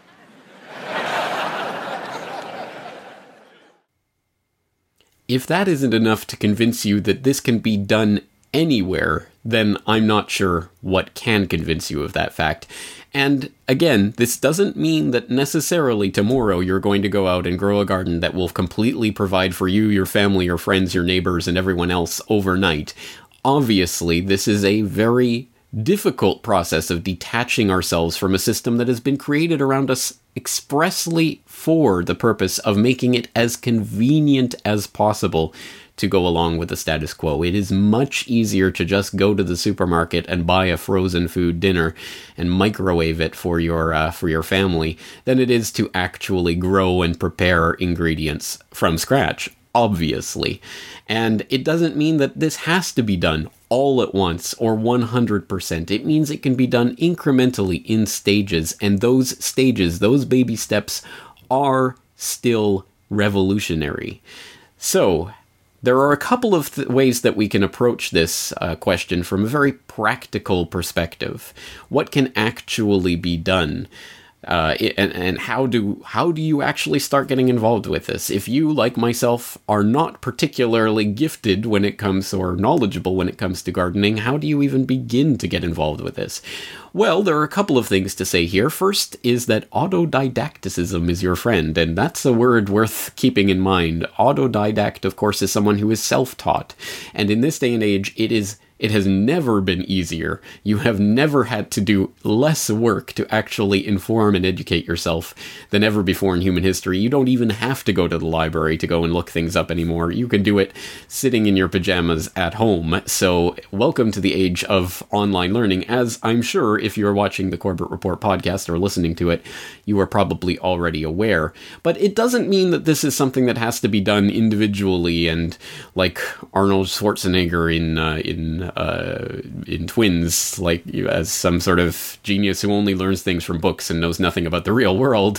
S2: If that isn't enough to convince you that this can be done anywhere, then I'm not sure what can convince you of that fact. And again, this doesn't mean that necessarily tomorrow you're going to go out and grow a garden that will completely provide for you, your family, your friends, your neighbors, and everyone else overnight. Obviously, this is a very difficult process of detaching ourselves from a system that has been created around us expressly for the purpose of making it as convenient as possible to go along with the status quo. It is much easier to just go to the supermarket and buy a frozen food dinner and microwave it for your uh, for your family than it is to actually grow and prepare ingredients from scratch, obviously. And it doesn't mean that this has to be done all at once or one hundred percent. It means it can be done incrementally in stages, and those stages, those baby steps, are still revolutionary. So, there are a couple of th- ways that we can approach this uh, question from a very practical perspective. What can actually be done? Uh, and, and how do how do you actually start getting involved with this? If you, like myself, are not particularly gifted when it comes, or knowledgeable when it comes to gardening, how do you even begin to get involved with this? Well, there are a couple of things to say here. First is that autodidacticism is your friend, and that's a word worth keeping in mind. Autodidact, of course, is someone who is self-taught, and in this day and age, it is It has never been easier. You have never had to do less work to actually inform and educate yourself than ever before in human history. You don't even have to go to the library to go and look things up anymore. You can do it sitting in your pajamas at home. So welcome to the age of online learning, as I'm sure if you're watching the Corbett Report podcast or listening to it, you are probably already aware. But it doesn't mean that this is something that has to be done individually and like Arnold Schwarzenegger in uh, in Uh, in Twins, like as some sort of genius who only learns things from books and knows nothing about the real world.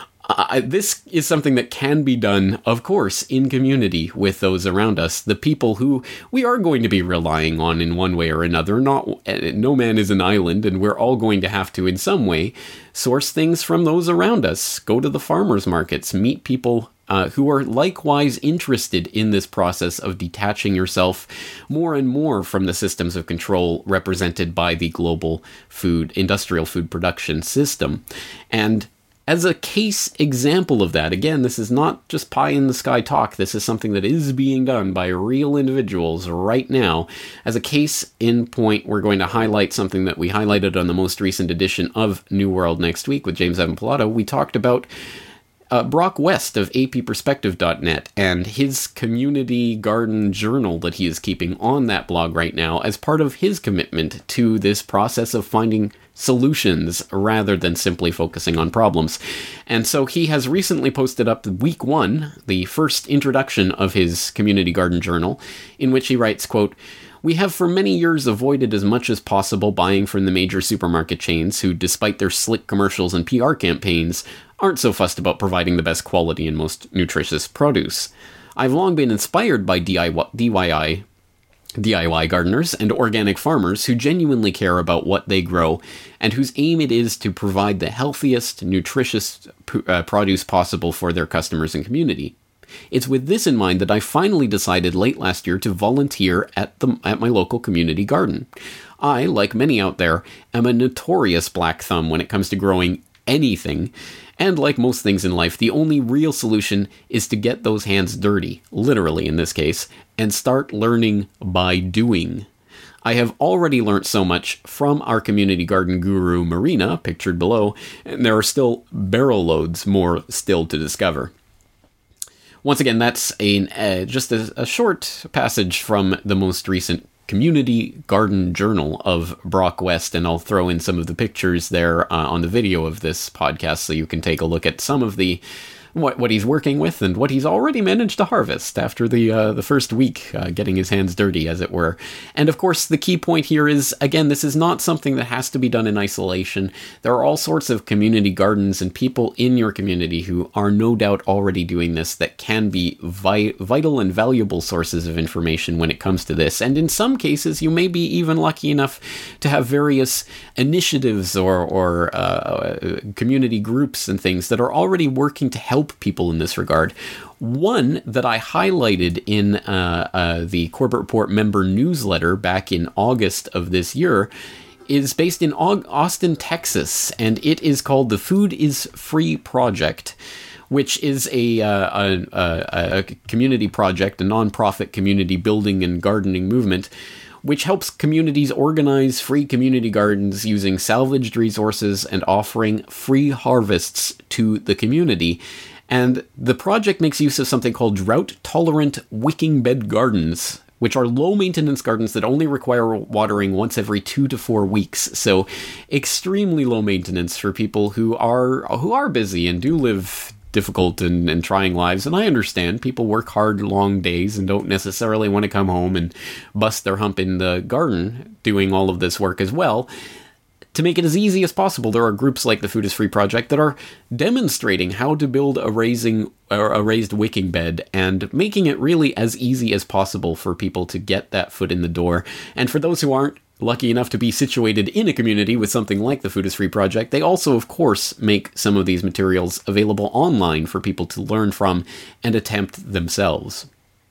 S2: Uh, this is something that can be done, of course, in community with those around us, the people who we are going to be relying on in one way or another. Not, no man is an island, and we're all going to have to, in some way, source things from those around us. Go to the farmers markets, meet people Uh, who are likewise interested in this process of detaching yourself more and more from the systems of control represented by the global food, industrial food production system. And as a case example of that, again, this is not just pie in the sky talk. This is something that is being done by real individuals right now. As a case in point, we're going to highlight something that we highlighted on the most recent edition of New World Next Week with James Evan Pilato. We talked about uh, Brock West of A P Perspective dot net and his community garden journal that he is keeping on that blog right now as part of his commitment to this process of finding solutions rather than simply focusing on problems. And so he has recently posted up week one, the first introduction of his community garden journal, in which he writes, quote, "We have for many years avoided as much as possible buying from the major supermarket chains who, despite their slick commercials and P R campaigns, aren't so fussed about providing the best quality and most nutritious produce. I've long been inspired by D I Y, D I Y, D I Y gardeners and organic farmers who genuinely care about what they grow and whose aim it is to provide the healthiest, nutritious uh, produce possible for their customers and community. It's with this in mind that I finally decided late last year to volunteer at the at my local community garden. I, like many out there, am a notorious black thumb when it comes to growing anything, and like most things in life, the only real solution is to get those hands dirty, literally in this case, and start learning by doing. I have already learnt so much from our community garden guru, Marina, pictured below, and there are still barrel loads more still to discover." Once again, that's a, uh, just a, a short passage from the most recent Community Garden Journal of Brock West, and I'll throw in some of the pictures there uh, on the video of this podcast so you can take a look at some of the what what he's working with and what he's already managed to harvest after the uh, the first week, uh, getting his hands dirty, as it were. And of course, the key point here is, again, this is not something that has to be done in isolation. There are all sorts of community gardens and people in your community who are no doubt already doing this that can be vi- vital and valuable sources of information when it comes to this. And in some cases, you may be even lucky enough to have various initiatives or, or uh, community groups and things that are already working to help people in this regard. One that I highlighted in uh, uh, the Corbett Report member newsletter back in August of this year is based in Austin, Texas, and it is called the Food is Free Project, which is a, uh, a, a, a community project, a nonprofit community building and gardening movement, which helps communities organize free community gardens using salvaged resources and offering free harvests to the community. And the project makes use of something called drought-tolerant wicking bed gardens, which are low-maintenance gardens that only require watering once every two to four weeks. So extremely low maintenance for people who are who are busy and do live difficult and, and trying lives. And I understand people work hard, long days and don't necessarily want to come home and bust their hump in the garden doing all of this work as well. To make it as easy as possible, there are groups like the Food is Free Project that are demonstrating how to build a raising or a raised wicking bed and making it really as easy as possible for people to get that foot in the door. And for those who aren't lucky enough to be situated in a community with something like the Food is Free Project, they also, of course, make some of these materials available online for people to learn from and attempt themselves.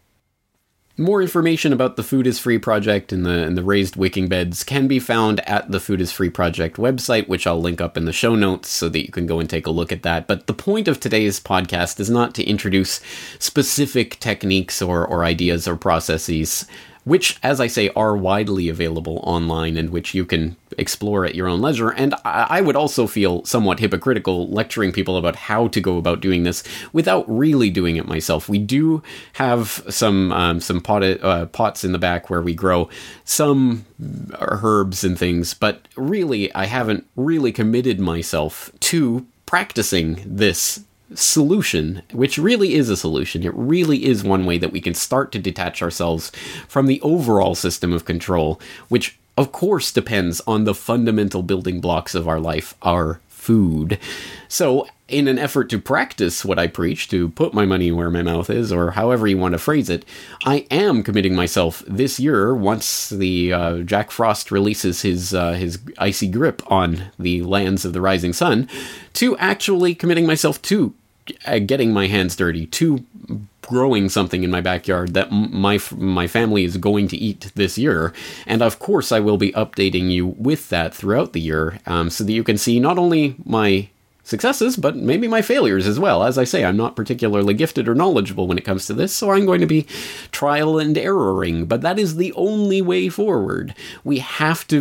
S2: More information about the Food is Free Project and the, and the raised wicking beds can be found at the Food is Free Project website, which I'll link up in the show notes so that you can go and take a look at that. But the point of today's podcast is not to introduce specific techniques or, or ideas or processes, which, as I say, are widely available online and which you can explore at your own leisure. And I would also feel somewhat hypocritical lecturing people about how to go about doing this without really doing it myself. We do have some um, some pot, uh, pots in the back where we grow some herbs and things, but really I haven't really committed myself to practicing this solution, which really is a solution. It really is one way that we can start to detach ourselves from the overall system of control, which of course depends on the fundamental building blocks of our life, our food. So in an effort to practice what I preach, to put my money where my mouth is, or however you want to phrase it, I am committing myself this year, once the uh, Jack Frost releases his uh, his icy grip on the lands of the rising sun, to actually committing myself to uh, getting my hands dirty, to growing something in my backyard that my my family is going to eat this year. And of course I will be updating you with that throughout the year, um, so that you can see not only my successes, but maybe my failures as well. As I say, I'm not particularly gifted or knowledgeable when it comes to this, so I'm going to be trial and erroring, but that is the only way forward. We have to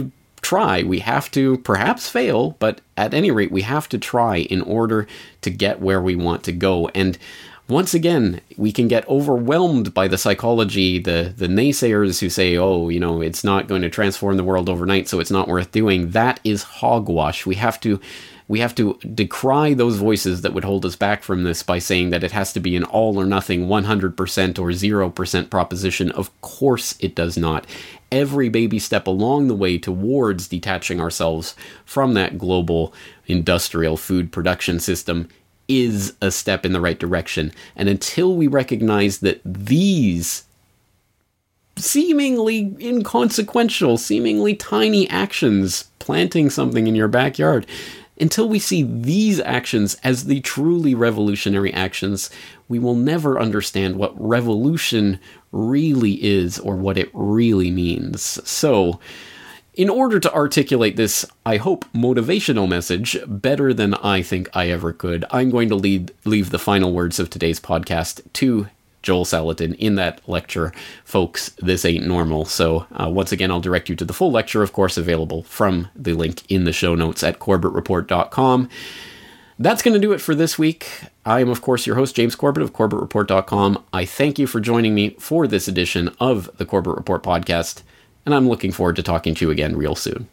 S2: try. We have to perhaps fail, but at any rate, we have to try in order to get where we want to go. And once again, we can get overwhelmed by the psychology, the, the naysayers who say, oh, you know, it's not going to transform the world overnight, so it's not worth doing. That is hogwash. We have to we have to decry those voices that would hold us back from this by saying that it has to be an all or nothing one hundred percent or zero percent proposition. Of course it does not. Every baby step along the way towards detaching ourselves from that global industrial food production system is a step in the right direction. And until we recognize that these seemingly inconsequential, seemingly tiny actions, planting something in your backyard, until we see these actions as the truly revolutionary actions, we will never understand what revolution really is or what it really means. So, in order to articulate this, I hope, motivational message better than I think I ever could, I'm going to lead, leave the final words of today's podcast to Joel Salatin in that lecture. Folks, this ain't normal. So uh, once again, I'll direct you to the full lecture, of course, available from the link in the show notes at corbett report dot com. That's going to do it for this week. I am, of course, your host, James Corbett of corbett report dot com. I thank you for joining me for this edition of the Corbett Report podcast, and I'm looking forward to talking to you again real soon.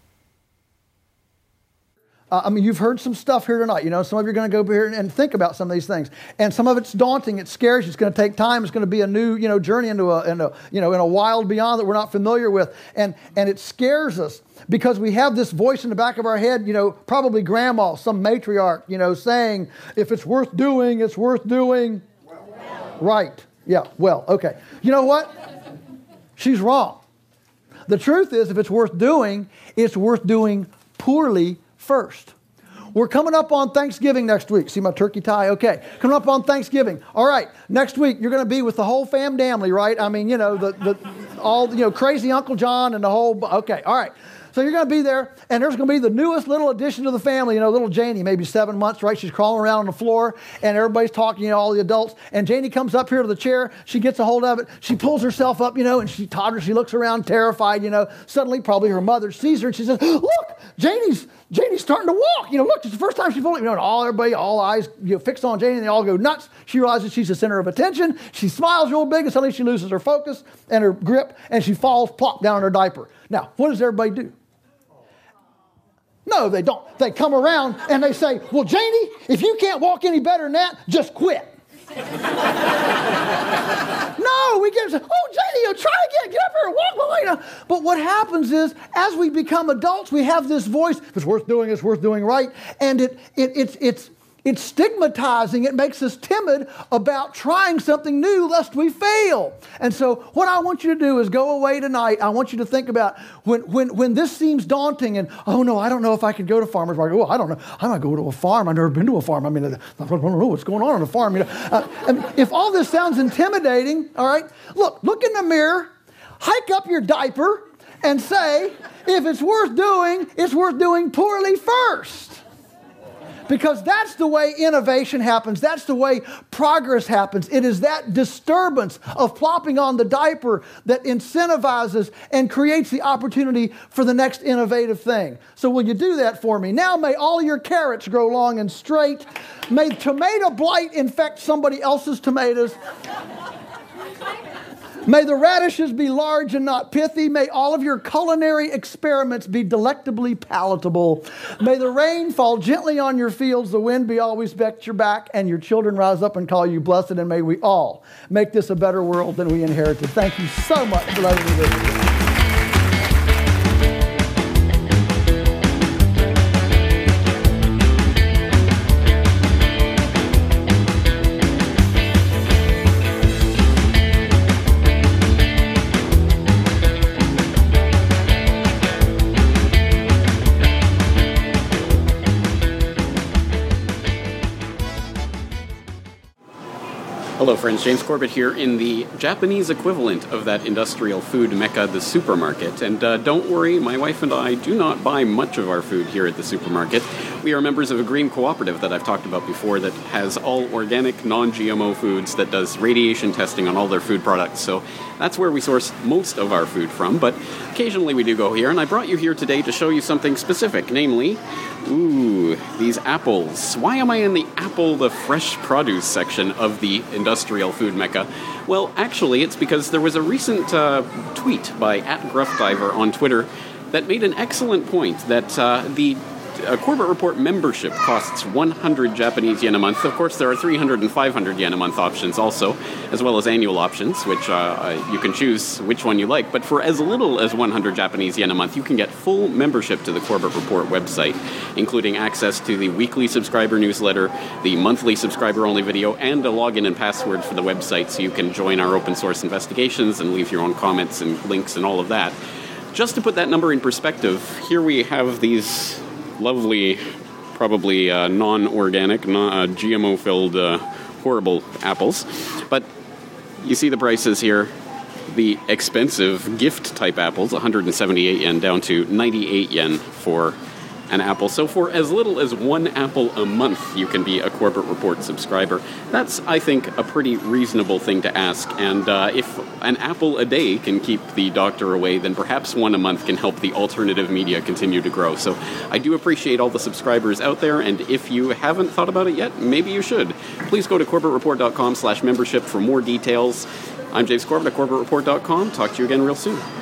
S15: Uh, I mean, you've heard some stuff here tonight. You know, some of you are going to go over here and, and think about some of these things. And some of it's daunting. It scares you. It's going to take time. It's going to be a new, you know, journey into a, into, you know, in a wild beyond that we're not familiar with. And and it scares us because we have this voice in the back of our head, you know, probably grandma, some matriarch, you know, saying, if it's worth doing, it's worth doing. Well. Right. Yeah, well, okay. You know what? She's wrong. The truth is, if it's worth doing, it's worth doing poorly first. We're coming up on Thanksgiving next week. See my turkey tie? Okay. Coming up on Thanksgiving. All right. Next week, you're going to be with the whole fam family, right? I mean, you know, the, the all, you know, crazy Uncle John and the whole, okay. All right. So you're going to be there, and there's going to be the newest little addition to the family, you know, little Janie, maybe seven months, right? She's crawling around on the floor, and everybody's talking, you know, all the adults. And Janie comes up here to the chair. She gets a hold of it. She pulls herself up, you know, and she totters. She looks around terrified, you know. Suddenly, probably her mother sees her, and she says, look, Janie's Janie's starting to walk. You know, look, it's the first time she's fully, you know, and all everybody, all eyes, you know, fixed on Janie, and they all go nuts. She realizes she's the center of attention. She smiles real big, and suddenly she loses her focus and her grip, and she falls plop down in her diaper. Now, what does everybody do? No, they don't. They come around and they say, well, Janie, if you can't walk any better than that, just quit. No, we get, oh, Janie, you know, try again. Get up here and walk with me. You know. But what happens is, as we become adults, we have this voice. If it's worth doing, it's worth doing right. And it, it, it's, it's, it's stigmatizing. It makes us timid about trying something new lest we fail. And so what I want you to do is go away tonight. I want you to think about when, when, when this seems daunting and, oh, no, I don't know if I can go to farmers market. Oh, I don't know. I might go to a farm. I've never been to a farm. I mean, I don't know what's going on on a farm. You know, uh, I mean, if all this sounds intimidating, all right, look, look in the mirror, hike up your diaper, and say, if it's worth doing, it's worth doing poorly first. Because that's the way innovation happens. That's the way progress happens. It is that disturbance of plopping on the diaper that incentivizes and creates the opportunity for the next innovative thing. So will you do that for me? Now may all your carrots grow long and straight. May tomato blight infect somebody else's tomatoes. May the radishes be large and not pithy. May all of your culinary experiments be delectably palatable. May the rain fall gently on your fields, the wind be always at your back, and your children rise up and call you blessed. And may we all make this a better world than we inherited. Thank you so much for letting me do this.
S2: Hello friends, James Corbett here in the Japanese equivalent of that industrial food mecca, the supermarket. And uh, don't worry, my wife and I do not buy much of our food here at the supermarket. We We are members of a green cooperative that I've talked about before that has all organic, non-G M O foods, that does radiation testing on all their food products. So that's where we source most of our food from, but occasionally we do go here, and I brought you here today to show you something specific, namely, ooh, these apples. Why am I in the apple, the fresh produce section of the industrial food mecca? Well, actually, it's because there was a recent uh, tweet by at Gruffdiver on Twitter that made an excellent point that uh, the uh, Corbett Report membership costs one hundred Japanese yen a month. Of course, there are three hundred and five hundred yen a month options also, as well as annual options, which uh, you can choose which one you like. But for as little as one hundred Japanese yen a month, you can get full membership to the Corbett Report website, including access to the weekly subscriber newsletter, the monthly subscriber-only video, and a login and password for the website so you can join our open source investigations and leave your own comments and links and all of that. Just to put that number in perspective, here we have these lovely, probably uh, non-organic, non- uh, G M O-filled, uh, horrible apples. But you see the prices here. The expensive gift-type apples, one hundred seventy-eight yen, down to ninety-eight yen for an apple. So for as little as one apple a month, you can be a Corbett Report subscriber. That's, I think, a pretty reasonable thing to ask. And uh, if an apple a day can keep the doctor away, then perhaps one a month can help the alternative media continue to grow. So I do appreciate all the subscribers out there, and if you haven't thought about it yet, maybe you should. Please go to corbett report dot com slash membership for more details. I'm James Corbett at corbett report dot com. Talk to you again real soon.